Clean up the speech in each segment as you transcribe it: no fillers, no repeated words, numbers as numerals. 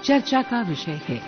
चर्चा का विषय है।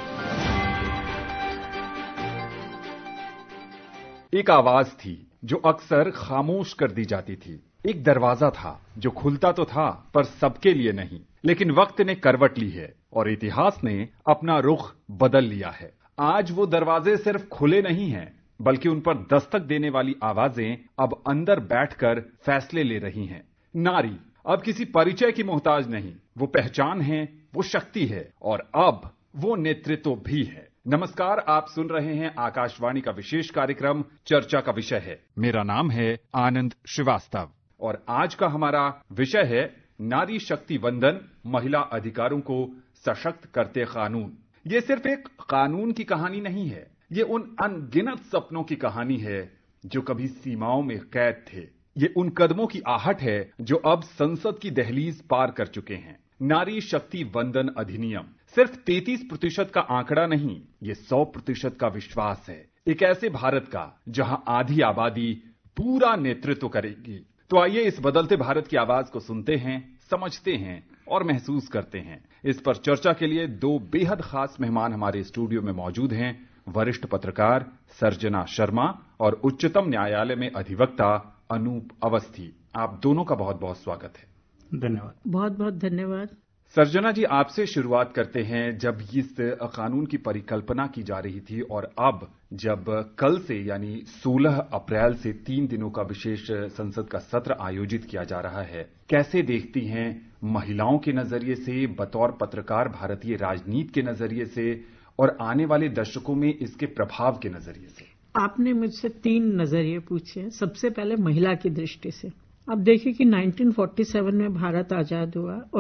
एक आवाज थी जो अक्सर खामोश कर दी जाती थी। एक दरवाजा था जो खुलता तो था पर सबके लिए नहीं। लेकिन वक्त ने करवट ली है और इतिहास ने अपना रुख बदल लिया है। आज वो दरवाजे सिर्फ खुले नहीं हैं, बल्कि उन पर दस्तक देने वाली आवाजें अब अंदर बैठकर फैसले ले रही हैं। नारी अब किसी परिचय की मोहताज नहीं, वो पहचान है, वो शक्ति है और अब वो नेतृत्व भी है। नमस्कार, आप सुन रहे हैं आकाशवाणी का विशेष कार्यक्रम चर्चा का विषय है। मेरा नाम है आनंद श्रीवास्तव और आज का हमारा विषय है नारी शक्ति वंदन, महिला अधिकारों को सशक्त करते कानून। ये सिर्फ एक कानून की कहानी नहीं है, ये उन अनगिनत सपनों की कहानी है जो कभी सीमाओं में कैद थे। ये उन कदमों की आहट है जो अब संसद की दहलीज पार कर चुके हैं। नारी शक्ति वंदन अधिनियम सिर्फ 33% का आंकड़ा नहीं, ये 100% का विश्वास है। एक ऐसे भारत का जहां आधी आबादी पूरा नेतृत्व करेगी। तो आइए इस बदलते भारत की आवाज को सुनते हैं, समझते हैं और महसूस करते हैं। इस पर चर्चा के लिए दो बेहद खास मेहमान हमारे स्टूडियो में मौजूद हैं। वरिष्ठ पत्रकार सर्जना शर्मा और उच्चतम न्यायालय में अधिवक्ता अनूप अवस्थी। आप दोनों का बहुत बहुत स्वागत है। धन्यवाद। बहुत बहुत धन्यवाद। सर्जना जी, आपसे शुरुआत करते हैं। जब इस कानून की परिकल्पना की जा रही थी और अब जब कल से यानी 16 अप्रैल से 3 दिनों का विशेष संसद का सत्र आयोजित किया जा रहा है, कैसे देखती हैं महिलाओं के नजरिए से, बतौर पत्रकार भारतीय राजनीति के नजरिए से और आने वाले दशकों में इसके प्रभाव के नजरिए से? आपने मुझसे 3 नजरिए पूछे हैं। सबसे पहले महिला की दृष्टि से। अब देखिए कि 1947 में भारत आजाद हुआ और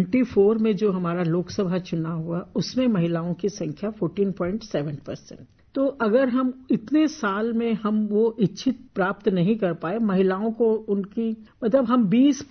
24 में जो हमारा लोकसभा चुनाव हुआ उसमें महिलाओं की संख्या 14.7%। तो अगर हम इतने साल में हम वो इच्छित प्राप्त नहीं कर पाए, महिलाओं को उनकी मतलब हम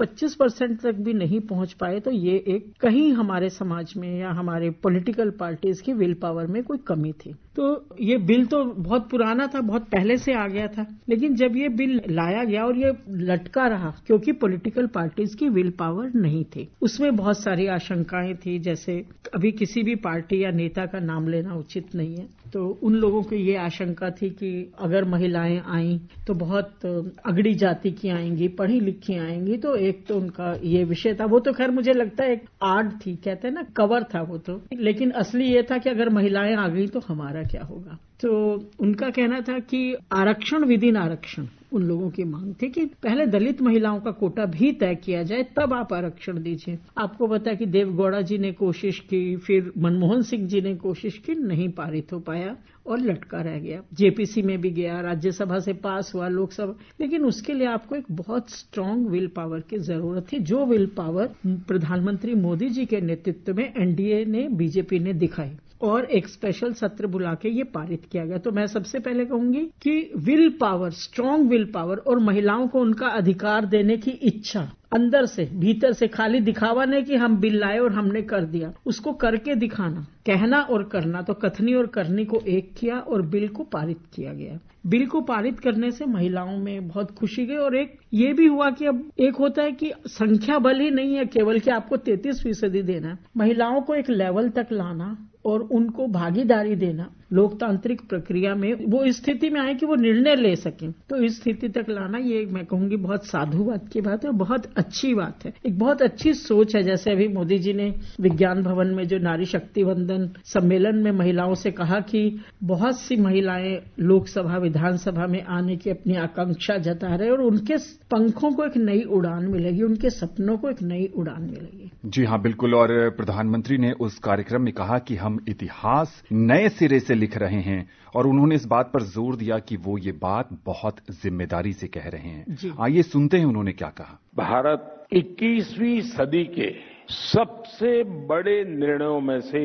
20-25% तक भी नहीं पहुंच पाए, तो ये एक कहीं हमारे समाज में या हमारे पॉलिटिकल पार्टीज की विल पावर में कोई कमी थी। तो ये बिल तो बहुत पुराना था, बहुत पहले से आ गया था, लेकिन जब ये बिल लाया गया और ये लटका रहा क्योंकि पॉलिटिकल पार्टीज की विल पावर नहीं थी। उसमें बहुत सारी आशंकाएं थी, जैसे अभी किसी भी पार्टी या नेता का नाम लेना उचित नहीं है, तो उन लोगों की ये आशंका थी कि अगर महिलाएं आईं तो बहुत अगड़ी जाति की आएंगी, पढ़ी लिखी आएंगी। तो एक तो उनका ये विषय था। वो तो खैर मुझे लगता है एक आड़ थी, कहते हैं ना, कवर था वो तो, लेकिन असली ये था कि अगर महिलाएं आ गई तो हमारा क्या होगा। तो उनका कहना था कि आरक्षण विदिन आरक्षण, उन लोगों की मांग थी कि पहले दलित महिलाओं का कोटा भी तय किया जाए, तब आप आरक्षण दीजिए। आपको पता है कि देवगौड़ा जी ने कोशिश की, फिर मनमोहन सिंह जी ने कोशिश की, नहीं पारित हो पाया और लटका रह गया। जेपीसी में भी गया, राज्यसभा से पास हुआ, लोकसभा, लेकिन उसके लिए आपको एक बहुत स्ट्रांग विल पावर की जरूरत थी, जो विल पावर प्रधानमंत्री मोदी जी के नेतृत्व में एनडीए ने, बीजेपी ने दिखाई और एक स्पेशल सत्र बुला के ये पारित किया गया। तो मैं सबसे पहले कहूंगी कि will power, strong will power और महिलाओं को उनका अधिकार देने की इच्छा अंदर से, भीतर से, खाली दिखावा नहीं कि हम बिल लाए और हमने कर दिया, उसको करके दिखाना, कहना और करना, तो कथनी और करनी को एक किया और बिल को पारित किया गया। बिल को पारित करने से महिलाओं में बहुत खुशी गई और एक ये भी हुआ कि अब एक होता है कि संख्या बल ही नहीं है केवल कि आपको 33% देना है, महिलाओं को एक लेवल तक लाना और उनको भागीदारी देना लोकतांत्रिक प्रक्रिया में, वो इस स्थिति में आए कि वो निर्णय ले सकें। तो इस स्थिति तक लाना, ये मैं कहूंगी बहुत साधुवाद की बात है, बहुत अच्छी बात है, एक बहुत अच्छी सोच है। जैसे अभी मोदी जी ने विज्ञान भवन में जो नारी शक्ति वंदन सम्मेलन में महिलाओं से कहा कि बहुत सी महिलाएं लोकसभा, विधानसभा में आने की अपनी आकांक्षा जता रहे और उनके पंखों को एक नई उड़ान मिलेगी, उनके सपनों को एक नई उड़ान मिलेगी। जी हाँ, बिल्कुल। और प्रधानमंत्री ने उस कार्यक्रम में कहा कि हम इतिहास नए सिरे से लिख रहे हैं और उन्होंने इस बात पर जोर दिया कि वो ये बात बहुत जिम्मेदारी से कह रहे हैं। आइए सुनते हैं उन्होंने क्या कहा। भारत 21वीं सदी के सबसे बड़े निर्णयों में से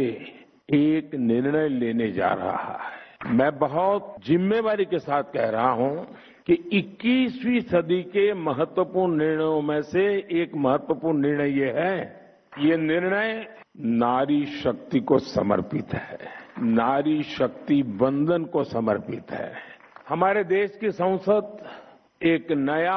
एक निर्णय लेने जा रहा है। मैं बहुत जिम्मेवारी के साथ कह रहा हूं कि 21वीं सदी के महत्वपूर्ण निर्णयों में से एक महत्वपूर्ण निर्णय ये है, ये निर्णय नारी शक्ति को समर्पित है, नारी शक्ति वंदन को समर्पित है। हमारे देश की संसद एक नया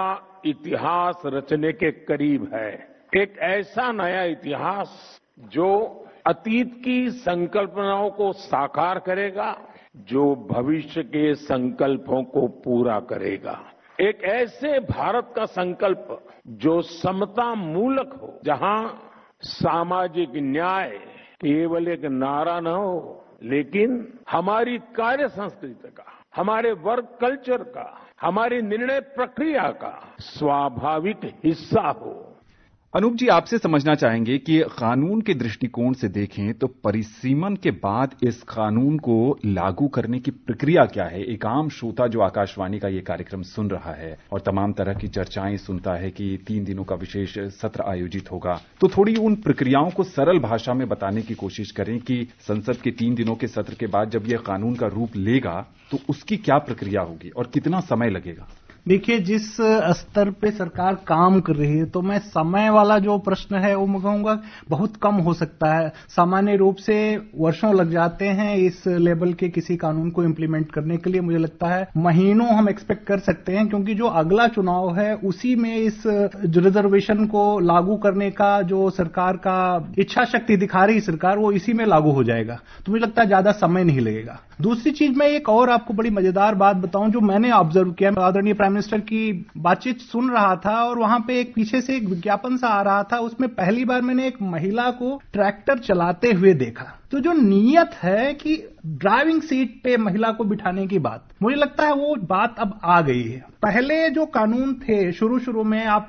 इतिहास रचने के करीब है, एक ऐसा नया इतिहास जो अतीत की संकल्पनाओं को साकार करेगा, जो भविष्य के संकल्पों को पूरा करेगा। एक ऐसे भारत का संकल्प जो समता मूलक हो, जहां सामाजिक न्याय केवल एक नारा न हो, लेकिन हमारी कार्य संस्कृति का, हमारे वर्क कल्चर का, हमारी निर्णय प्रक्रिया का स्वाभाविक हिस्सा हो। अनूप जी, आपसे समझना चाहेंगे कि कानून के दृष्टिकोण से देखें तो परिसीमन के बाद इस कानून को लागू करने की प्रक्रिया क्या है? एक आम श्रोता जो आकाशवाणी का ये कार्यक्रम सुन रहा है और तमाम तरह की चर्चाएं सुनता है कि 3 दिनों का विशेष सत्र आयोजित होगा, तो थोड़ी उन प्रक्रियाओं को सरल भाषा में बताने की कोशिश करें कि संसद के 3 दिनों के सत्र के बाद जब यह कानून का रूप लेगा तो उसकी क्या प्रक्रिया होगी और कितना समय लगेगा? देखिए, जिस स्तर पे सरकार काम कर रही है, तो मैं समय वाला जो प्रश्न है वो मैं कहूंगा बहुत कम हो सकता है। सामान्य रूप से वर्षों लग जाते हैं इस लेवल के किसी कानून को इम्प्लीमेंट करने के लिए। मुझे लगता है महीनों हम एक्सपेक्ट कर सकते हैं, क्योंकि जो अगला चुनाव है उसी में इस रिजर्वेशन को लागू करने का जो सरकार का इच्छा शक्ति दिखा रही सरकार, वो इसी में लागू हो जाएगा। तो मुझे लगता है ज्यादा समय नहीं लगेगा। दूसरी चीज, मैं एक और आपको बड़ी मजेदार बात बताऊं जो मैंने ऑब्जर्व किया। आदरणीय प्राइम मिनिस्टर की बातचीत सुन रहा था और वहां पे एक पीछे से एक विज्ञापन सा आ रहा था, उसमें पहली बार मैंने एक महिला को ट्रैक्टर चलाते हुए देखा। तो जो नीयत है कि ड्राइविंग सीट पे महिला को बिठाने की बात, मुझे लगता है वो बात अब आ गई है। पहले जो कानून थे शुरू में, आप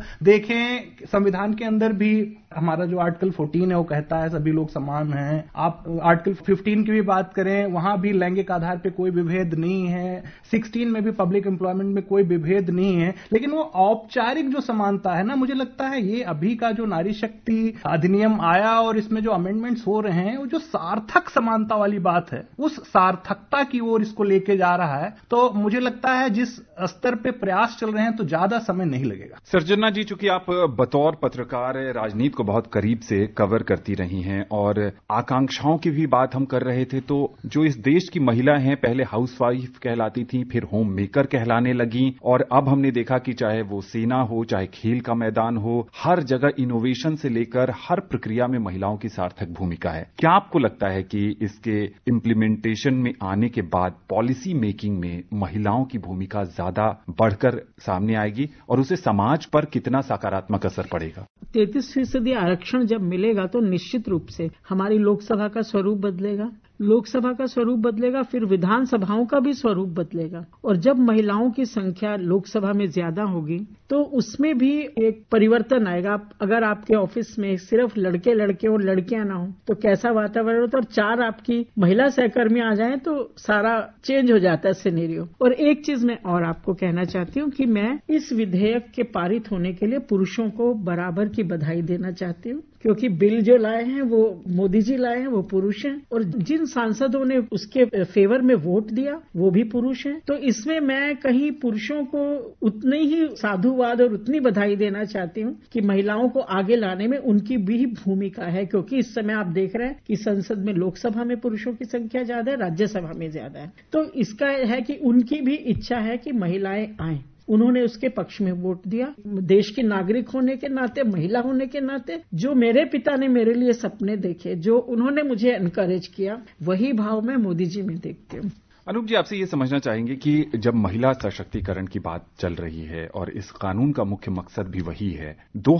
देखें संविधान के अंदर भी हमारा जो आर्टिकल 14 है वो कहता है सभी लोग समान हैं। आप आर्टिकल 15 की भी बात करें, वहां भी लैंगिक आधार पे कोई विभेद नहीं है। 16 में भी पब्लिक एम्प्लॉयमेंट में कोई विभेद नहीं है। लेकिन वो औपचारिक जो समानता है ना, मुझे लगता है ये अभी का जो नारी शक्ति अधिनियम आया और इसमें जो अमेंडमेंट्स हो रहे हैं, वो जो सार्थक समानता वाली बात है, उस सार्थकता की ओर इसको लेके जा रहा है। तो मुझे लगता है जिस स्तर पे प्रयास चल रहे हैं तो ज्यादा समय नहीं लगेगा। सर्जना जी, चूंकि आप बतौर पत्रकार राजनीति को बहुत करीब से कवर करती रही हैं और आकांक्षाओं की भी बात हम कर रहे थे, तो जो इस देश की महिला हैं, पहले हाउसवाइफ कहलाती थी, फिर होम मेकर कहलाने लगी, और अब हमने देखा कि चाहे वो सेना हो, चाहे खेल का मैदान हो, हर जगह इनोवेशन से लेकर हर प्रक्रिया में महिलाओं की सार्थक भूमिका है। क्या आपको लगता है कि इसके इम्प्लीमेंटेशन में आने के बाद पॉलिसी मेकिंग में महिलाओं की भूमिका ज्यादा बढ़कर सामने आएगी और उसे समाज पर कितना सकारात्मक असर पड़ेगा? 33% आरक्षण जब मिलेगा तो निश्चित रूप से हमारी लोकसभा का स्वरूप बदलेगा। लोकसभा का स्वरूप बदलेगा, फिर विधानसभाओं का भी स्वरूप बदलेगा। और जब महिलाओं की संख्या लोकसभा में ज्यादा होगी तो उसमें भी एक परिवर्तन आएगा। अगर आपके ऑफिस में सिर्फ लड़के लड़के और लड़कियां ना हो तो कैसा वातावरण होता है, और 4 आपकी महिला सहकर्मी आ जाएं तो सारा चेंज हो जाता है सिनेरियो। और एक चीज मैं और आपको कहना चाहती हूँ कि मैं इस विधेयक के पारित होने के लिए पुरुषों को बराबर की बधाई देना चाहती हूँ, क्योंकि बिल जो लाए हैं वो मोदी जी लाए हैं, वो पुरुष हैं, और जिन सांसदों ने उसके फेवर में वोट दिया वो भी पुरुष हैं। तो इसमें मैं कहीं पुरुषों को उतनी ही साधुवाद और उतनी बधाई देना चाहती हूँ कि महिलाओं को आगे लाने में उनकी भी भूमिका है। क्योंकि इस समय आप देख रहे हैं कि संसद में लोकसभा में पुरुषों की संख्या ज्यादा है, राज्यसभा में ज्यादा है। तो इसका है कि उनकी भी इच्छा है कि महिलाएं आएं, उन्होंने उसके पक्ष में वोट दिया। देश की नागरिक होने के नाते, महिला होने के नाते, जो मेरे पिता ने मेरे लिए सपने देखे, जो उन्होंने मुझे एनकरेज किया, वही भाव मैं मोदी जी में देखती हूँ। अनूप जी, आपसे ये समझना चाहेंगे कि जब महिला सशक्तिकरण की बात चल रही है और इस कानून का मुख्य मकसद भी वही है,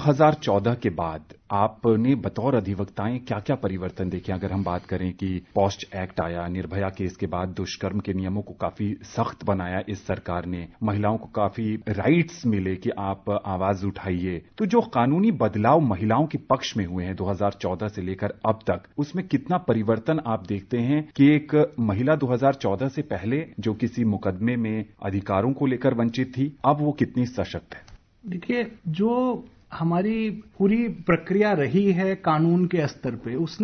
2014 के बाद आपने बतौर अधिवक्ताएं क्या क्या परिवर्तन देखे? अगर हम बात करें कि पॉस्ट एक्ट आया, निर्भया केस के बाद दुष्कर्म के नियमों को काफी सख्त बनाया इस सरकार ने, महिलाओं को काफी राइट्स मिले कि आप आवाज उठाइए। तो जो कानूनी बदलाव महिलाओं के पक्ष में हुए हैं 2014 से लेकर अब तक, उसमें कितना परिवर्तन आप देखते हैं कि एक महिला 2014 से पहले जो किसी मुकदमे में अधिकारों को लेकर वंचित थी, अब वो कितनी सशक्त है? देखिए, जो हमारी पूरी प्रक्रिया रही है कानून के स्तर पे, उसने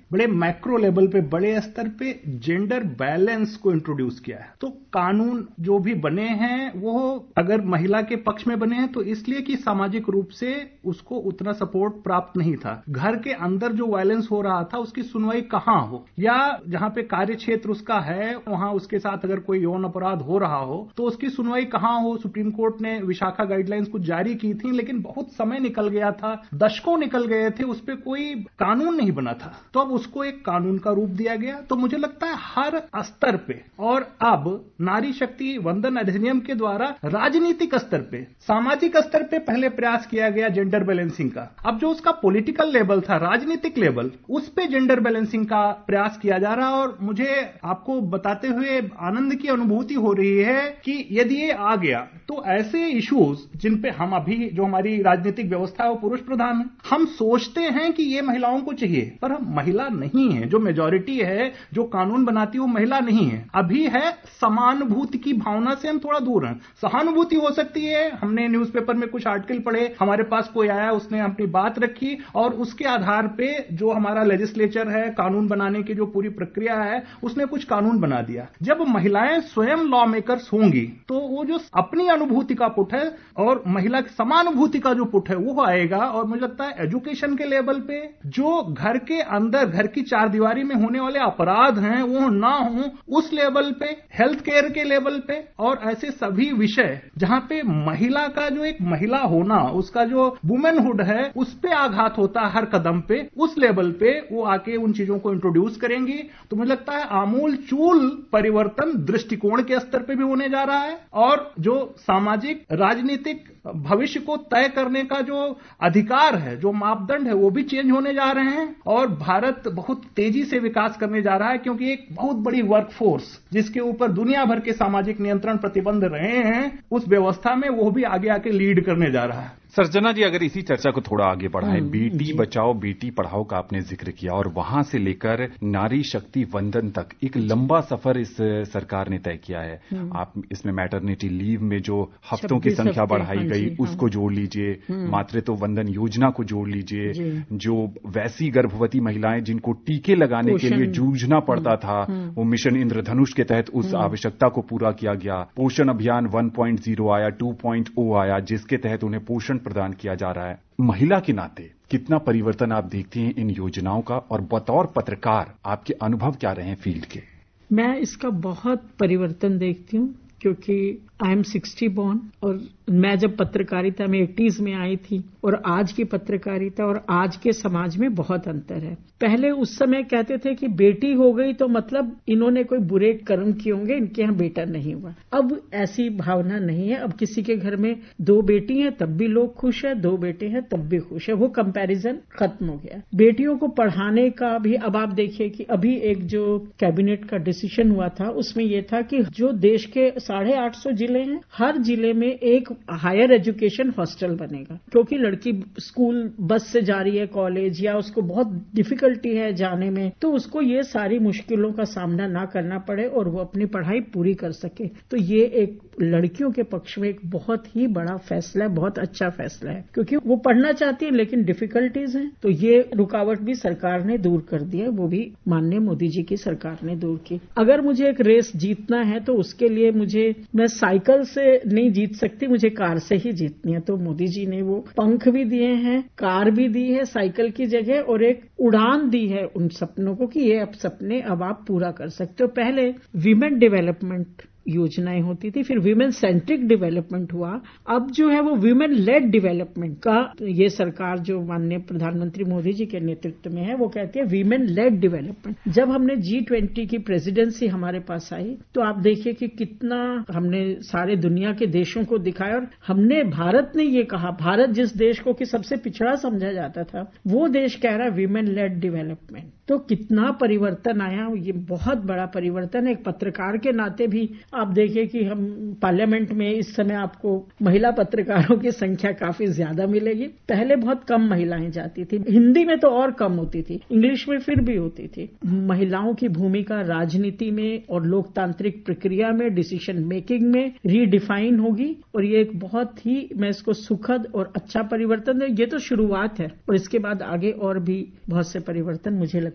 बड़े मैक्रो लेवल पे, बड़े स्तर पे जेंडर बैलेंस को इंट्रोड्यूस किया है। तो कानून जो भी बने हैं वो अगर महिला के पक्ष में बने हैं तो इसलिए कि सामाजिक रूप से उसको उतना सपोर्ट प्राप्त नहीं था। घर के अंदर जो वायलेंस हो रहा था उसकी सुनवाई कहां हो, या जहां पे कार्य क्षेत्र उसका है वहां उसके साथ अगर कोई यौन अपराध हो रहा हो तो उसकी सुनवाई कहां हो। सुप्रीम कोर्ट ने विशाखा गाइडलाइंस कुछ जारी की थी, लेकिन बहुत समय निकल गया था, दशकों निकल गए थे, उस पर कोई कानून नहीं बना था। तो अब उसको एक कानून का रूप दिया गया। तो मुझे लगता है हर स्तर पे, और अब नारी शक्ति वंदन अधिनियम के द्वारा राजनीतिक स्तर पे, सामाजिक स्तर पे पहले प्रयास किया गया जेंडर बैलेंसिंग का। अब जो उसका पॉलिटिकल लेवल था, राजनीतिक लेवल, उस पे जेंडर बैलेंसिंग का प्रयास किया जा रहा है। और मुझे आपको बताते हुए आनंद की अनुभूति हो रही है कि यदि ये आ गया तो ऐसे इश्यूज जिन पे हम अभी, जो हमारी राजनीतिक व्यवस्था है वो पुरुष प्रधान है, हम सोचते हैं कि ये महिलाओं को चाहिए, पर हम महिला नहीं है। जो मेजॉरिटी है जो कानून बनाती है वो महिला नहीं है। अभी है समानुभूति की भावना से हम थोड़ा दूर हैं। सहानुभूति हो सकती है। हमने न्यूज़पेपर में कुछ आर्टिकल पढ़े, हमारे पास कोई आया, उसने अपनी बात रखी और उसके आधार पे जो हमारा लेजिस्लेचर है, कानून बनाने की जो पूरी प्रक्रिया है, उसने कुछ कानून बना दिया। जब महिलाएं स्वयं लॉ मेकर्स होंगी तो वो जो अपनी अनुभूति का पुट है और महिला की समानुभूति का जो पुट है वो आएगा। और मुझे लगता है एजुकेशन के लेवल पे जो घर के अंदर, घर की चार दीवारी में होने वाले अपराध हैं वो ना हो, उस लेवल पे, हेल्थ केयर के लेवल पे, और ऐसे सभी विषय जहां पे महिला का जो एक महिला होना, उसका जो वुमेनहुड है, उस पे आघात होता है हर कदम पे, उस लेवल पे वो आके उन चीजों को इंट्रोड्यूस करेंगी। तो मुझे लगता है आमूल चूल परिवर्तन दृष्टिकोण के स्तर पे भी होने जा रहा है, और जो सामाजिक राजनीतिक भविष्य को तय करने का जो अधिकार है, जो मापदंड है, वो भी चेंज होने जा रहे हैं। और भारत बहुत तेजी से विकास करने जा रहा है, क्योंकि एक बहुत बड़ी वर्कफोर्स जिसके ऊपर दुनिया भर के सामाजिक नियंत्रण प्रतिबंध रहे हैं, उस व्यवस्था में वो भी आगे आके लीड करने जा रहा है। सर्जना जी, अगर इसी चर्चा को थोड़ा आगे बढ़ाएं, बेटी बचाओ बेटी पढ़ाओ का आपने जिक्र किया और वहां से लेकर नारी शक्ति वंदन तक एक लंबा सफर इस सरकार ने तय किया है। आप इसमें मैटरनिटी लीव में जो हफ्तों की संख्या बढ़ाई गई उसको जोड़ लीजिए, मातृत्व वंदन योजना को जोड़ लीजिए, जो वैसी गर्भवती महिलाएं जिनको टीके लगाने के लिए जूझना पड़ता था, वो मिशन इंद्रधनुष के तहत उस आवश्यकता को पूरा किया गया। पोषण अभियान 1.0 आया, 2.0 आया, जिसके तहत उन्हें पोषण प्रदान किया जा रहा है। महिला के नाते कितना परिवर्तन आप देखती हैं इन योजनाओं का, और बतौर पत्रकार आपके अनुभव क्या रहे हैं फील्ड के? मैं इसका बहुत परिवर्तन देखती हूँ, क्योंकि आई एम 60 बॉर्न, और मैं जब पत्रकारिता में 80s में आई थी और आज की पत्रकारिता और आज के समाज में बहुत अंतर है। पहले उस समय कहते थे कि बेटी हो गई तो मतलब इन्होंने कोई बुरे कर्म किए होंगे, इनके यहाँ बेटा नहीं हुआ। अब ऐसी भावना नहीं है। अब किसी के घर में 2 बेटी हैं तब भी लोग खुश है, 2 बेटे हैं तब भी खुश है। वो कंपैरिजन खत्म हो गया। बेटियों को पढ़ाने का भी अब आप देखिए कि अभी एक जो कैबिनेट का डिसीजन हुआ था उसमें ये था कि जो देश के 850 जिले हैं, हर जिले में एक हायर एजुकेशन हॉस्टल बनेगा, क्योंकि लड़की स्कूल बस से जा रही है कॉलेज, या उसको बहुत डिफिकल्टी है जाने में, तो उसको ये सारी मुश्किलों का सामना ना करना पड़े और वो अपनी पढ़ाई पूरी कर सके। तो ये एक लड़कियों के पक्ष में एक बहुत ही बड़ा फैसला है, बहुत अच्छा फैसला है, क्योंकि वो पढ़ना चाहती है लेकिन डिफिकल्टीज हैं। तो ये रुकावट भी सरकार ने दूर कर दिया, वो भी माननीय मोदी जी की सरकार ने दूर की। अगर मुझे एक रेस जीतना है तो उसके लिए मैं साइकिल से नहीं जीत सकती, मुझे कार से ही जीतनी है। तो मोदी जी ने वो पंख भी दिए हैं, कार भी दी है साइकिल की जगह, और एक उड़ान दी है उन सपनों को कि ये अब सपने अब आप पूरा कर सकते हो। पहले विमेन डेवलपमेंट योजनाएं होती थी, फिर विमेन सेंट्रिक डेवलपमेंट हुआ, अब जो है वो विमेन लेड डेवलपमेंट का ये सरकार जो माननीय प्रधानमंत्री मोदी जी के नेतृत्व में है वो कहती है विमेन लेड डेवलपमेंट। जब हमने G20 की प्रेसिडेंसी हमारे पास आई तो आप देखिए कि कितना हमने सारे दुनिया के देशों को दिखाया, और हमने भारत ने ये कहा, भारत जिस देश को कि सबसे पिछड़ा समझा जाता था वो देश कह रहा है विमेन लेड डेवलपमेंट। तो कितना परिवर्तन आया, ये बहुत बड़ा परिवर्तन है। एक पत्रकार के नाते भी आप देखिए कि हम पार्लियामेंट में इस समय आपको महिला पत्रकारों की संख्या काफी ज्यादा मिलेगी। पहले बहुत कम महिलाएं जाती थी, हिंदी में तो और कम होती थी, इंग्लिश में फिर भी होती थी। महिलाओं की भूमिका राजनीति में और लोकतांत्रिक प्रक्रिया में, डिसीजन मेकिंग में रीडिफाइन होगी, और ये एक बहुत ही, मैं इसको सुखद और अच्छा परिवर्तन है। ये तो शुरुआत है और इसके बाद आगे और भी बहुत से परिवर्तन मुझे लगता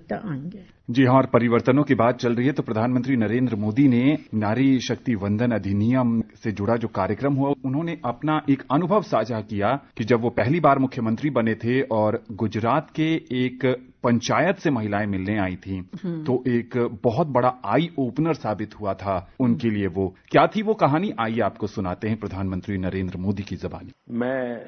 अधिवक्ता आएंगे। जी हाँ, और परिवर्तनों की बात चल रही है तो प्रधानमंत्री नरेंद्र मोदी ने नारी शक्ति वंदन अधिनियम से जुड़ा जो कार्यक्रम हुआ, उन्होंने अपना एक अनुभव साझा किया कि जब वो पहली बार मुख्यमंत्री बने थे और गुजरात के एक पंचायत से महिलाएं मिलने आई थी, तो एक बहुत बड़ा आई ओपनर साबित हुआ था उनके लिए। वो क्या थी वो कहानी, आइए आपको सुनाते हैं प्रधानमंत्री नरेंद्र मोदी की ज़बानी। मैं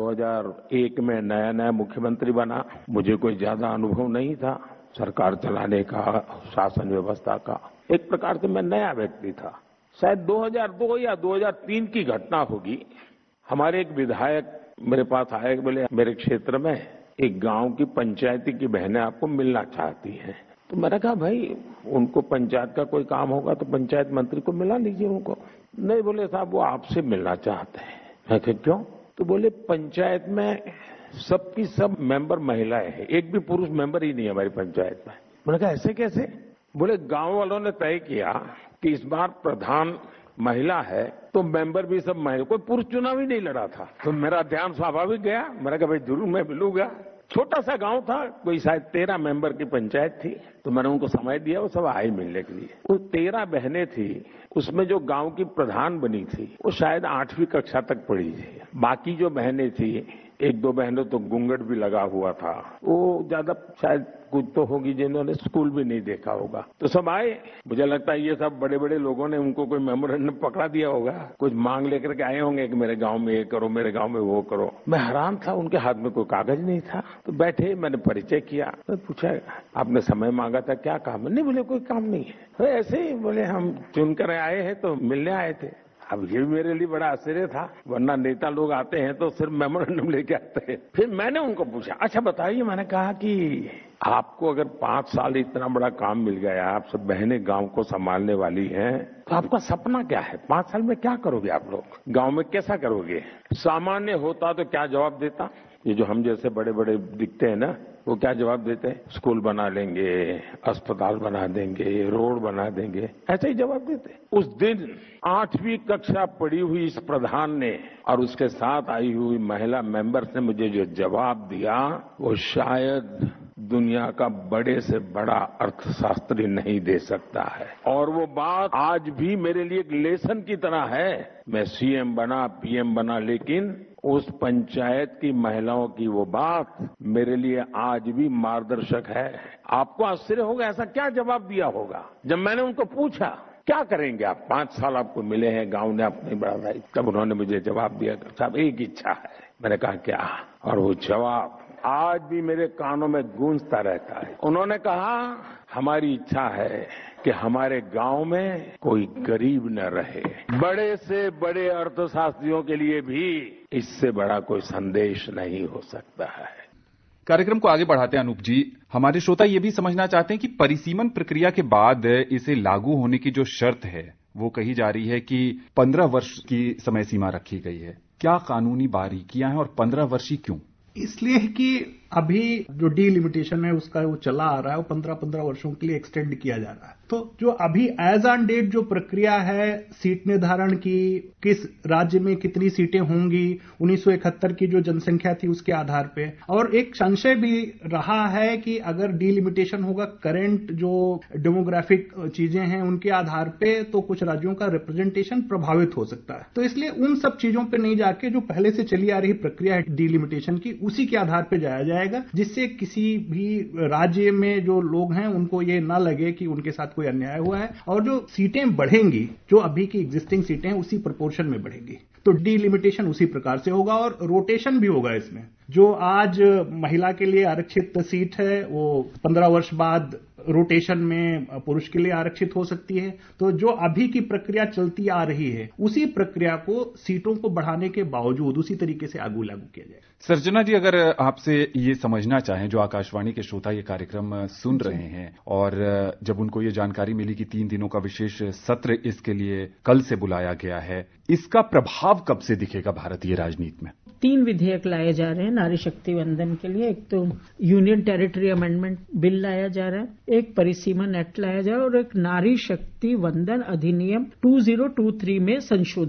2001 में नया मुख्यमंत्री बना। मुझे कोई ज्यादा अनुभव नहीं था सरकार चलाने का, शासन व्यवस्था का। एक प्रकार से मैं नया व्यक्ति था। शायद 2002 या 2003 की घटना होगी। हमारे एक विधायक मेरे पास आए, बोले मेरे क्षेत्र में एक गांव की पंचायती की बहनें आपको मिलना चाहती हैं। तो मैंने कहा भाई उनको पंचायत का कोई काम होगा तो पंचायत मंत्री को मिला लीजिए उनको। नहीं, बोले साहब वो आपसे मिलना चाहते हैं। मैं कहा क्यों? तो बोले पंचायत में सबकी सब मेंबर महिलाएं हैं, एक भी पुरुष मेंबर ही नहीं है हमारी पंचायत में। मैंने कहा ऐसे कैसे? बोले गांव वालों ने तय किया कि इस बार प्रधान महिला है तो मेंबर भी सब महिला, कोई पुरुष चुनाव ही नहीं लड़ा था। तो मेरा ध्यान स्वाभाविक गया। मैंने कहा भाई जरूर मैं मिलूंगा। छोटा सा गांव था, कोई शायद 13 मेंबर की पंचायत थी। तो मैंने उनको समय दिया, वो सब आए मिलने के लिए। वो 13 बहनें थी, उसमें जो गांव की प्रधान बनी थी वो शायद 8वीं कक्षा तक पढ़ी थी। बाकी जो बहनें थी, 1-2 बहनों तो घूंघट भी लगा हुआ था, वो ज्यादा शायद कुछ तो होगी जिन्होंने स्कूल भी नहीं देखा होगा। तो सब आए। मुझे लगता है ये सब बड़े बड़े लोगों ने उनको कोई मेमोरेंडम पकड़ा दिया होगा, कुछ मांग लेकर के आए होंगे कि मेरे गांव में ये करो, मेरे गांव में वो करो। मैं हैरान था, उनके हाथ में कोई कागज नहीं था। तो बैठे, मैंने परिचय किया। तो पूछा आपने समय मांगा था, क्या काम है? नहीं, बोले कोई काम नहीं है। तो ऐसे ही बोले हम चुनकर आए हैं तो मिलने आए थे। अब ये मेरे लिए बड़ा आश्चर्य था, वरना नेता लोग आते हैं तो सिर्फ मेमोरेंडम लेके आते हैं। फिर मैंने उनको पूछा, अच्छा बताइए, मैंने कहा कि आपको अगर 5 साल इतना बड़ा काम मिल गया, आप सब बहनें गांव को संभालने वाली हैं, तो आपका सपना क्या है? 5 साल में क्या करोगे आप लोग? गांव में कैसा करोगे? सामान्य होता तो क्या जवाब देता? ये जो हम जैसे बड़े बड़े दिखते हैं ना, वो क्या जवाब देते हैं? स्कूल बना लेंगे, अस्पताल बना देंगे, रोड बना देंगे, ऐसे ही जवाब देते। उस दिन 8वीं कक्षा पढ़ी हुई इस प्रधान ने और उसके साथ आई हुई महिला मेंबर्स ने मुझे जो जवाब दिया, वो शायद दुनिया का बड़े से बड़ा अर्थशास्त्री नहीं दे सकता है। और वो बात आज भी मेरे लिए एक लेसन की तरह है। मैं सीएम बना, पीएम बना, लेकिन उस पंचायत की महिलाओं की वो बात मेरे लिए आज भी मार्गदर्शक है। आपको आश्चर्य होगा ऐसा क्या जवाब दिया होगा जब मैंने उनको पूछा क्या करेंगे आप? 5 साल आपको मिले हैं, गांव ने आपने बढ़ाई। तब उन्होंने मुझे जवाब दिया, साहब एक इच्छा है। मैंने कहा क्या? और वो जवाब आज भी मेरे कानों में गूंजता रहता है। उन्होंने कहा हमारी इच्छा है कि हमारे गांव में कोई गरीब न रहे। बड़े से बड़े अर्थशास्त्रियों के लिए भी इससे बड़ा कोई संदेश नहीं हो सकता है। कार्यक्रम को आगे बढ़ाते हैं अनूप जी, हमारे श्रोता ये भी समझना चाहते हैं कि परिसीमन प्रक्रिया के बाद इसे लागू होने की जो शर्त है वो कही जा रही है कि 15 वर्ष की समय सीमा रखी गई है। क्या कानूनी बारीकियां हैं और 15 वर्ष ही क्यों? इसलिए कि अभी जो डीलिमिटेशन है उसका वो चला आ रहा है, वो 15-15 वर्षों के लिए एक्सटेंड किया जा रहा है। तो जो अभी एज ऑन डेट जो प्रक्रिया है सीट निर्धारण की, किस राज्य में कितनी सीटें होंगी, 1971 की जो जनसंख्या थी उसके आधार पे, और एक संशय भी रहा है कि अगर डीलिमिटेशन होगा करंट जो डेमोग्राफिक चीजें हैं उनके आधार पे, तो कुछ राज्यों का रिप्रेजेंटेशन प्रभावित हो सकता है। तो इसलिए उन सब चीजों पे नहीं जाके जो पहले से चली आ रही प्रक्रिया है डीलिमिटेशन की, उसी के आधार पे जाया जाएगा, जिससे किसी भी राज्य में जो लोग हैं उनको ये ना लगे कि उनके साथ कोई अन्याय हुआ है। और जो सीटें बढ़ेंगी, जो अभी की एग्जिस्टिंग सीटें हैं उसी प्रोपोर्शन में बढ़ेंगी। तो डीलिमिटेशन उसी प्रकार से होगा और रोटेशन भी होगा इसमें। जो आज महिला के लिए आरक्षित सीट है वो 15 वर्ष बाद रोटेशन में पुरुष के लिए आरक्षित हो सकती है। तो जो अभी की प्रक्रिया चलती आ रही है उसी प्रक्रिया को सीटों को बढ़ाने के बावजूद उसी तरीके से आगू लागू किया जाए। सर्जना जी, अगर आपसे ये समझना चाहें, जो आकाशवाणी के श्रोता ये कार्यक्रम सुन रहे हैं और जब उनको ये जानकारी मिली कि 3 दिनों का विशेष सत्र इसके लिए कल से बुलाया गया है, इसका प्रभाव कब से दिखेगा भारतीय राजनीति में? 3 विधेयक लाए जा रहे हैं नारी शक्ति वंदन के लिए। एक तो यूनियन टेरिटरी अमेंडमेंट बिल लाया जा रहा है, एक परिसीमन एक्ट लाया जा रहा है और एक नारी शक्ति वंदन अधिनियम 2023 में संशोधन।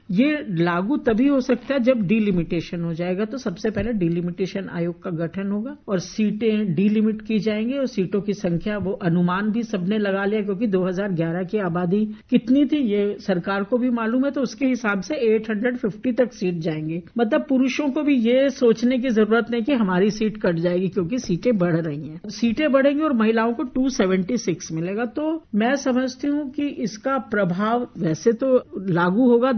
ये लागू तभी हो सकता है जब डीलिमिटेशन हो जाएगा। तो सबसे पहले डीलिमिटेशन आयोग का गठन होगा और सीटें डीलिमिट की जाएंगी और सीटों की संख्या वो अनुमान भी सबने लगा लिया, क्योंकि 2011 की आबादी कितनी थी ये सरकार को भी मालूम है, तो उसके हिसाब से 850 तक सीट जाएंगी। मतलब पुरुषों को भी ये सोचने की जरूरत नहीं कि हमारी सीट कट जाएगी, क्योंकि सीटें बढ़ रही हैं। सीटें बढ़ेंगी और महिलाओं को 276 मिलेगा। तो मैं समझती हूँ कि इसका प्रभाव वैसे तो लागू होगा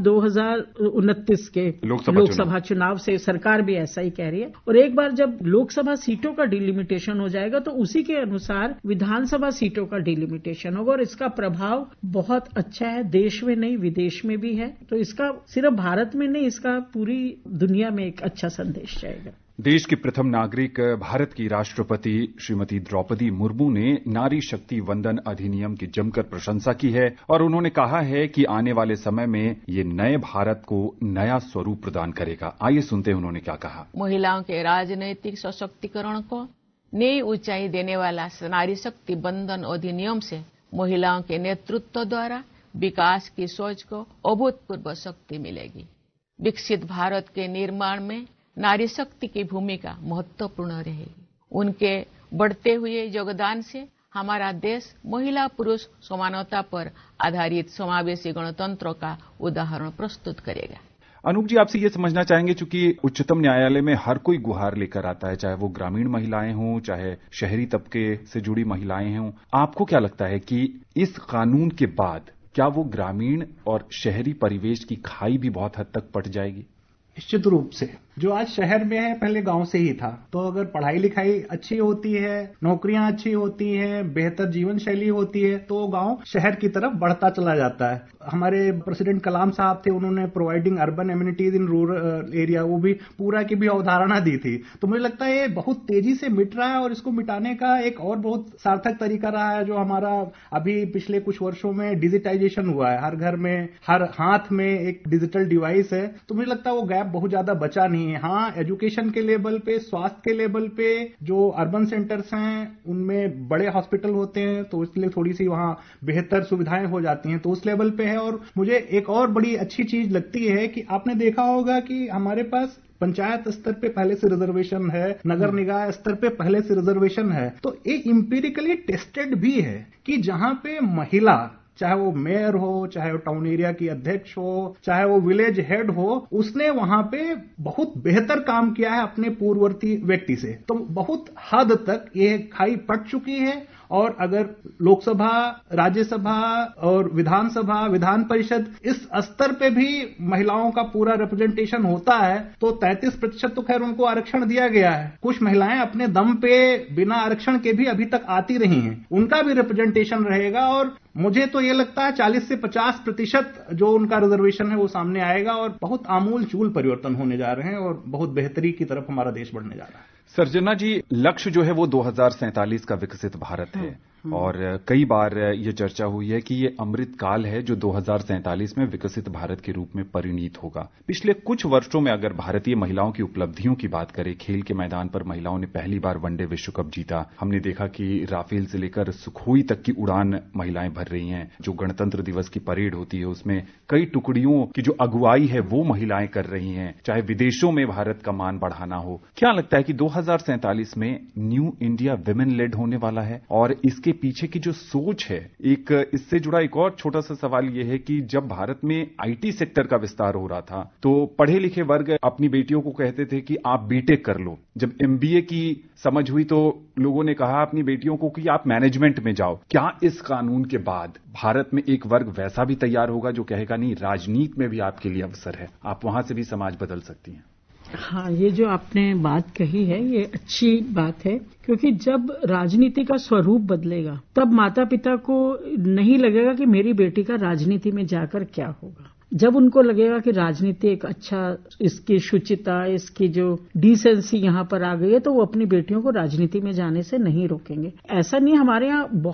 2029 के लोकसभा चुनाव से, सरकार भी ऐसा ही कह रही है। और एक बार जब लोकसभा सीटों का डिलिमिटेशन हो जाएगा तो उसी के अनुसार विधानसभा सीटों का डिलिमिटेशन होगा और इसका प्रभाव बहुत अच्छा है, देश में नहीं विदेश में भी है। तो इसका सिर्फ भारत में नहीं, इसका पूरी दुनिया में एक अच्छा संदेश जाएगा। देश की प्रथम नागरिक भारत की राष्ट्रपति श्रीमती द्रौपदी मुर्मू ने नारी शक्ति वंदन अधिनियम की जमकर प्रशंसा की है और उन्होंने कहा है कि आने वाले समय में ये नए भारत को नया स्वरूप प्रदान करेगा। आइए सुनते हैं उन्होंने क्या कहा। महिलाओं के राजनैतिक सशक्तिकरण को नई ऊंचाई देने वाला नारी शक्ति वंदन अधिनियम से महिलाओं के नेतृत्व द्वारा विकास की सोच को अभूतपूर्व शक्ति मिलेगी। विकसित भारत के निर्माण में नारी शक्ति की भूमिका महत्वपूर्ण रहेगी। उनके बढ़ते हुए योगदान से हमारा देश महिला पुरुष समानता पर आधारित समावेशी गणतंत्र का उदाहरण प्रस्तुत करेगा। अनूप जी, आपसे ये समझना चाहेंगे, चूंकि उच्चतम न्यायालय में हर कोई गुहार लेकर आता है, चाहे वो ग्रामीण महिलाएं हों, चाहे शहरी तबके से जुड़ी महिलाएं हों, आपको क्या लगता है कि इस कानून के बाद क्या वो ग्रामीण और शहरी परिवेश की खाई भी बहुत हद तक पट जाएगी? निश्चित रूप से जो आज शहर में है पहले गांव से ही था। तो अगर पढ़ाई लिखाई अच्छी होती है, नौकरियां अच्छी होती हैं, बेहतर जीवन शैली होती है, तो गांव शहर की तरफ बढ़ता चला जाता है। हमारे प्रेसिडेंट कलाम साहब थे, उन्होंने providing urban amenities in rural area, वो भी पूरा की भी अवधारणा दी थी। तो मुझे लगता है ये बहुत तेजी से मिट रहा है और इसको मिटाने का एक और बहुत सार्थक तरीका रहा है जो हमारा अभी पिछले कुछ वर्षों में डिजिटाइजेशन हुआ है। हर घर में, हर हाथ में एक डिजिटल डिवाइस है। तो मुझे लगता है वो गैप बहुत ज्यादा बचा नहीं है। हाँ, एजुकेशन के लेवल पे, स्वास्थ्य के लेवल पे जो अर्बन सेंटर्स हैं उनमें बड़े हॉस्पिटल होते हैं, तो इसलिए थोड़ी सी वहां बेहतर सुविधाएं हो जाती हैं, तो उस लेवल पे है। और मुझे एक और बड़ी अच्छी चीज लगती है कि आपने देखा होगा कि हमारे पास पंचायत स्तर पे पहले से रिजर्वेशन है, नगर निकाय स्तर पे पहले से रिजर्वेशन है। तो ये इंपीरिकली टेस्टेड भी है कि जहां पे महिला, चाहे वो मेयर हो, चाहे वो टाउन एरिया की अध्यक्ष हो, चाहे वो विलेज हेड हो, उसने वहां पे बहुत बेहतर काम किया है अपने पूर्ववर्ती व्यक्ति से। तो बहुत हद तक ये खाई पट चुकी है। और अगर लोकसभा, राज्यसभा और विधानसभा, विधान परिषद इस स्तर पे भी महिलाओं का पूरा रिप्रेजेंटेशन होता है तो 33% तो खैर उनको आरक्षण दिया गया है। कुछ महिलाएं अपने दम पे बिना आरक्षण के भी अभी तक आती रही हैं, उनका भी रिप्रेजेंटेशन रहेगा। और मुझे तो ये लगता है 40 से 50% जो उनका रिजर्वेशन है वो सामने आएगा और बहुत आमूल चूल परिवर्तन होने जा रहे हैं और बहुत बेहतरी की तरफ हमारा देश बढ़ने जा रहा है। सर्जना जी, लक्ष्य जो है वो 2047 का विकसित भारत है और कई बार ये चर्चा हुई है कि ये अमृत काल है जो 2047 में विकसित भारत के रूप में परिणीत होगा। पिछले कुछ वर्षों में अगर भारतीय महिलाओं की उपलब्धियों की बात करें, खेल के मैदान पर महिलाओं ने पहली बार वनडे विश्व कप जीता। हमने देखा कि राफेल से लेकर सुखोई तक की उड़ान महिलाएं भर रही हैं। जो गणतंत्र दिवस की परेड होती है उसमें कई टुकड़ियों की जो अगुवाई है वो महिलाएं कर रही हैं। चाहे विदेशों में भारत का मान बढ़ाना हो। क्या लगता है कि 2047 में न्यू इंडिया विमेन लेड होने वाला है? और इसके पीछे की जो सोच है, एक इससे जुड़ा एक और छोटा सा सवाल यह है कि जब भारत में आईटी सेक्टर का विस्तार हो रहा था तो पढ़े लिखे वर्ग अपनी बेटियों को कहते थे कि आप बीटेक कर लो। जब एमबीए की समझ हुई तो लोगों ने कहा अपनी बेटियों को कि आप मैनेजमेंट में जाओ। क्या इस कानून के बाद भारत में एक वर्ग वैसा भी तैयार होगा जो कहेगा नहीं, राजनीति में भी आपके लिए अवसर है, आप वहां से भी समाज बदल सकती हैं? हाँ, ये जो आपने बात कही है ये अच्छी बात है, क्योंकि जब राजनीति का स्वरूप बदलेगा तब माता पिता को नहीं लगेगा कि मेरी बेटी का राजनीति में जाकर क्या होगा। जब उनको लगेगा कि राजनीति एक अच्छा, इसकी शुचिता, इसकी जो डिसेंसी यहाँ पर आ गई है, तो वो अपनी बेटियों को राजनीति में जाने से नहीं रोकेंगे। ऐसा नहीं, हमारे यहाँ बहुत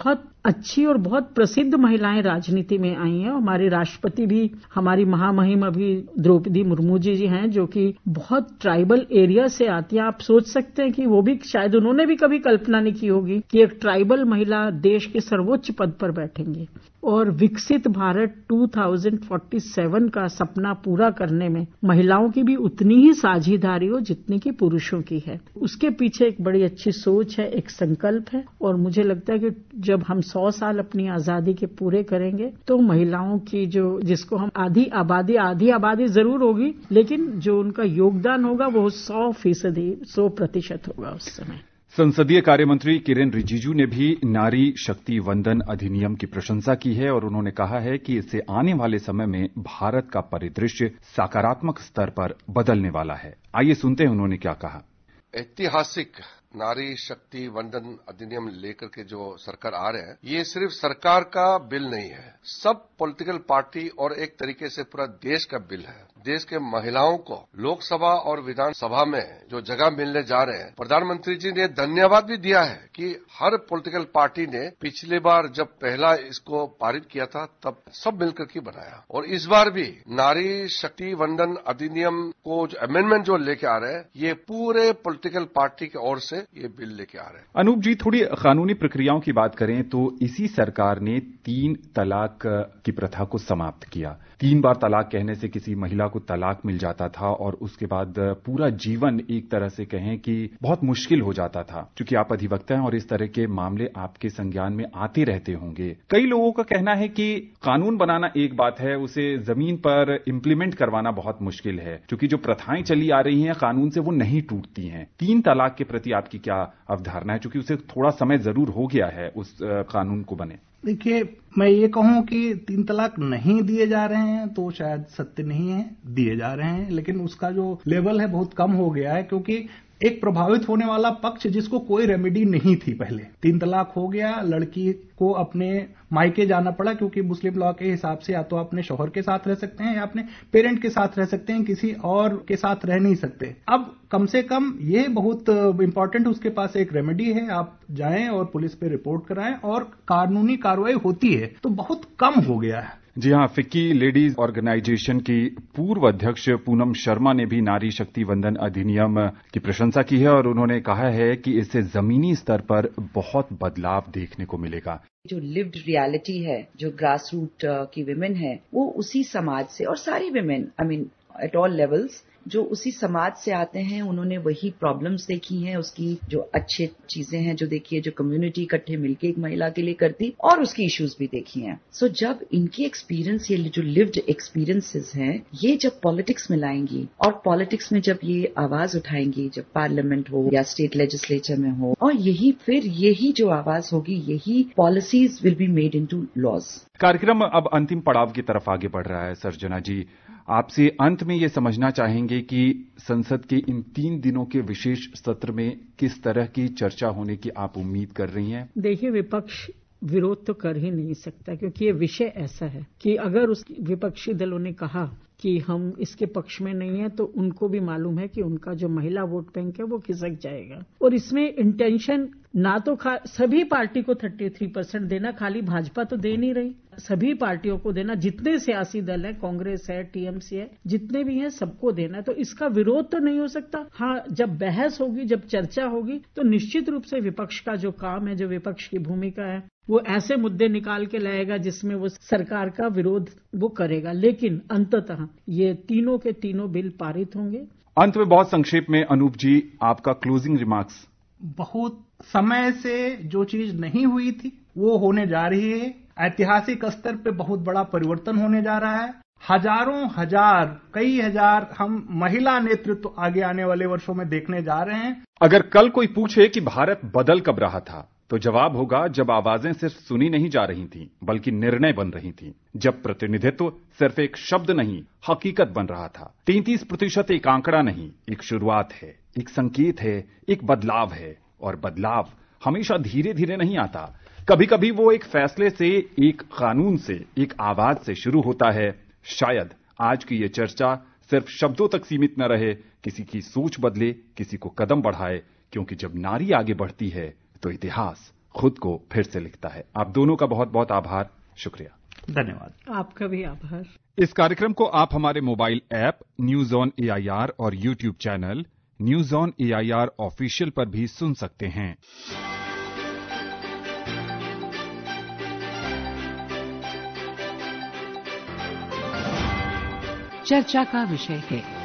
अच्छी और बहुत प्रसिद्ध महिलाएं राजनीति में आई हैं। हमारे राष्ट्रपति भी हमारी महामहिम अभी द्रौपदी मुर्मू जी हैं, जो कि बहुत ट्राइबल एरिया से आती हैं। आप सोच सकते हैं कि वो भी शायद उन्होंने भी कभी कल्पना नहीं की होगी कि एक ट्राइबल महिला देश के सर्वोच्च पद पर बैठेंगी। और विकसित भारत 2047 का सपना पूरा करने में महिलाओं की भी उतनी ही साझेदारी हो जितनी कि पुरुषों की है। उसके पीछे एक बड़ी अच्छी सोच है, एक संकल्प है। और मुझे लगता है कि जब हम 100 साल अपनी आजादी के पूरे करेंगे तो महिलाओं की जिसको हम आधी आबादी जरूर होगी, लेकिन जो उनका योगदान होगा वो 100% होगा उस समय। संसदीय कार्य मंत्री किरेन रिजिजू ने भी नारी शक्ति वंदन अधिनियम की प्रशंसा की है और उन्होंने कहा है कि इससे आने वाले समय में भारत का परिदृश्य सकारात्मक स्तर पर बदलने वाला है। आइए सुनते हैं उन्होंने क्या कहा। ऐतिहासिक नारी शक्ति वंदन अधिनियम लेकर के जो सरकार आ रहे हैं, ये सिर्फ सरकार का बिल नहीं है, सब पॉलिटिकल पार्टी और एक तरीके से पूरा देश का बिल है। देश के महिलाओं को लोकसभा और विधानसभा में जो जगह मिलने जा रहे हैं, प्रधानमंत्री जी ने धन्यवाद भी दिया है कि हर पॉलिटिकल पार्टी ने पिछली बार जब पहला इसको पारित किया था तब सब मिलकर के बनाया, और इस बार भी नारी शक्ति वंदन अधिनियम को जो अमेंडमेंट जो लेके आ रहे हैं, ये पूरे पॉलिटिकल पार्टी की ओर से ये बिल लेके आ रहे हैं। अनूप जी, थोड़ी कानूनी प्रक्रियाओं की बात करें तो इसी सरकार ने 3 तलाक की प्रथा को समाप्त किया। 3 बार तलाक कहने से किसी महिला को तलाक मिल जाता था और उसके बाद पूरा जीवन एक तरह से कहें कि बहुत मुश्किल हो जाता था। क्योंकि आप अधिवक्ता हैं और इस तरह के मामले आपके संज्ञान में आते रहते होंगे। कई लोगों का कहना है कि कानून बनाना एक बात है, उसे जमीन पर इम्प्लीमेंट करवाना बहुत मुश्किल है, क्योंकि जो प्रथाएं चली आ रही हैं कानून से वो नहीं टूटती हैं। 3 तलाक के प्रति आपकी क्या अवधारणा है, क्योंकि उसे थोड़ा समय जरूर हो गया है उस कानून को बने? देखिए, मैं ये कहूं कि 3 तलाक नहीं दिए जा रहे हैं तो शायद सत्य नहीं है, दिए जा रहे हैं, लेकिन उसका जो लेवल है बहुत कम हो गया है। क्योंकि एक प्रभावित होने वाला पक्ष जिसको कोई रेमेडी नहीं थी पहले, 3 तलाक हो गया, लड़की को अपने मायके जाना पड़ा, क्योंकि मुस्लिम लॉ के हिसाब से या तो अपने शौहर के साथ रह सकते हैं या अपने पेरेंट के साथ रह सकते हैं, किसी और के साथ रह नहीं सकते। अब कम से कम ये बहुत इंपॉर्टेंट, उसके पास एक रेमेडी है, आप जाएं और पुलिस पे रिपोर्ट कराएं और कानूनी कार्रवाई होती है, तो बहुत कम हो गया है। जी हां, फिक्की लेडीज ऑर्गेनाइजेशन की पूर्व अध्यक्ष पूनम शर्मा ने भी नारी शक्ति वंदन अधिनियम की प्रशंसा की है और उन्होंने कहा है कि इससे जमीनी स्तर पर बहुत बदलाव देखने को मिलेगा। जो लिव्ड रियलिटी है, जो ग्रास रूट की विमेन है, वो उसी समाज से, और सारी विमेन एट ऑल लेवल्स जो उसी समाज से आते हैं, उन्होंने वही प्रॉब्लम्स देखी हैं, उसकी जो अच्छी चीजें हैं जो देखी है, जो कम्युनिटी इकट्ठे मिलकर एक महिला के लिए करती, और उसकी इश्यूज भी देखी हैं। सो जब इनकी एक्सपीरियंस, ये जो लिव्ड एक्सपीरियंसेस हैं, ये जब पॉलिटिक्स में लाएंगी और पॉलिटिक्स में जब ये आवाज उठाएंगी, जब पार्लियामेंट हो या स्टेट लेजिस्लेचर में हो, और यही जो आवाज होगी, यही policies will be made into laws. कार्यक्रम अब अंतिम पड़ाव की तरफ आगे बढ़ रहा है। सर्जना जी, आपसे अंत में ये समझना चाहेंगे कि संसद के इन 3 दिनों के विशेष सत्र में किस तरह की चर्चा होने की आप उम्मीद कर रही हैं? देखिए, विपक्ष विरोध तो कर ही नहीं सकता, क्योंकि ये विषय ऐसा है कि अगर उस विपक्षी दलों ने कहा कि हम इसके पक्ष में नहीं है, तो उनको भी मालूम है कि उनका जो महिला वोट बैंक है वो खिसक जाएगा। और इसमें इंटेंशन ना तो सभी पार्टी को 33% देना, खाली भाजपा तो दे नहीं रही, सभी पार्टियों को देना, जितने सियासी दल हैं, कांग्रेस है, टीएमसी है, जितने भी हैं सबको देना। तो इसका विरोध तो नहीं हो सकता। हाँ, जब बहस होगी, जब चर्चा होगी, तो निश्चित रूप से विपक्ष का जो काम है, जो विपक्ष की भूमिका है, वो ऐसे मुद्दे निकाल के लाएगा जिसमें वो सरकार का विरोध वो करेगा। लेकिन अंततः ये तीनों के तीनों बिल पारित होंगे। अंत में बहुत संक्षेप में अनूप जी, आपका क्लोजिंग रिमार्क्स। बहुत समय से जो चीज नहीं हुई थी वो होने जा रही है। ऐतिहासिक स्तर पे बहुत बड़ा परिवर्तन होने जा रहा है। हजारों हजार, कई हजार हम महिला नेतृत्व आगे आने वाले वर्षों में देखने जा रहे हैं। अगर कल कोई पूछे कि भारत बदल कब रहा था, तो जवाब होगा जब आवाजें सिर्फ सुनी नहीं जा रही थीं, बल्कि निर्णय बन रही थीं। जब प्रतिनिधित्व सिर्फ एक शब्द नहीं, हकीकत बन रहा था। 33% एक आंकड़ा नहीं, एक शुरुआत है, एक संकेत है, एक बदलाव है। और बदलाव हमेशा धीरे धीरे नहीं आता। कभी कभी वो एक फैसले से, एक कानून से, एक आवाज से शुरू होता है। शायद आज की ये चर्चा सिर्फ शब्दों तक सीमित न रहे, किसी की सोच बदले, किसी को कदम बढ़ाए, क्योंकि जब नारी आगे बढ़ती है तो इतिहास खुद को फिर से लिखता है। आप दोनों का बहुत बहुत आभार, शुक्रिया, धन्यवाद। आपका भी आभार। इस कार्यक्रम को आप हमारे mobile app news on AIR और YouTube channel news on AIR official पर भी सुन सकते हैं। चर्चा का विषय है